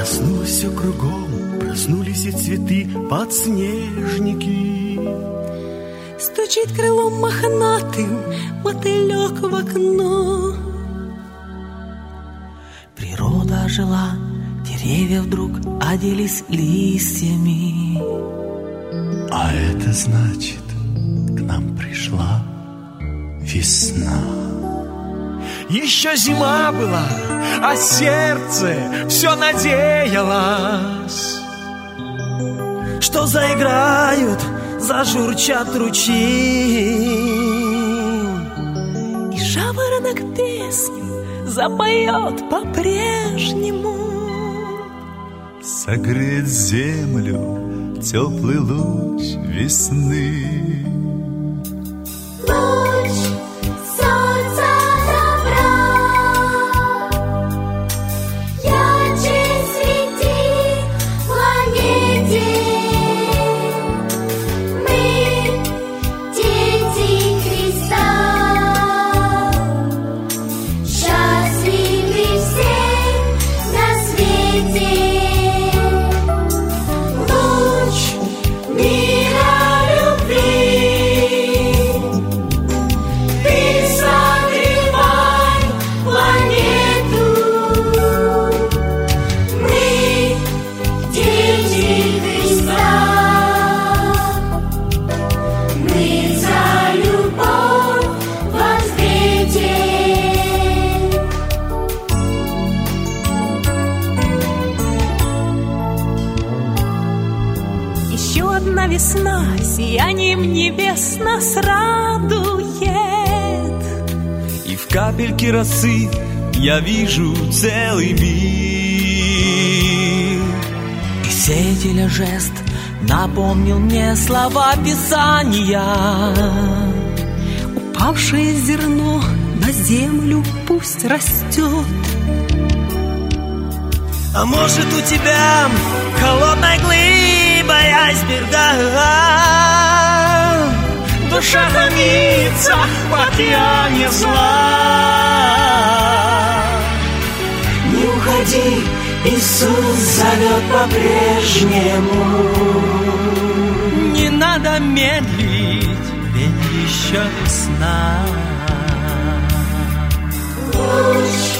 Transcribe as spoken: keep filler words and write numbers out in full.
Проснулось все кругом, проснулись и цветы, подснежники. Стучит крылом мохнатым мотылек в окно. Природа ожила, деревья вдруг оделись листьями. А это значит, к нам пришла весна. Еще зима была, а сердце все надеялось, что заиграют, зажурчат ручьи, и жаворонок песню запоет по-прежнему. Согреет землю теплый луч весны. Весна сиянием небес нас радует, и в капельке росы я вижу целый мир. И сеятеля жест напомнил мне слова Писания. Упавшее зерно на землю пусть растет. А может, у тебя холодной глыбой айсберга душа томится в океане зла. Не уходи, Иисус зовет по-прежнему. Не надо медлить, ведь еще весна. Луч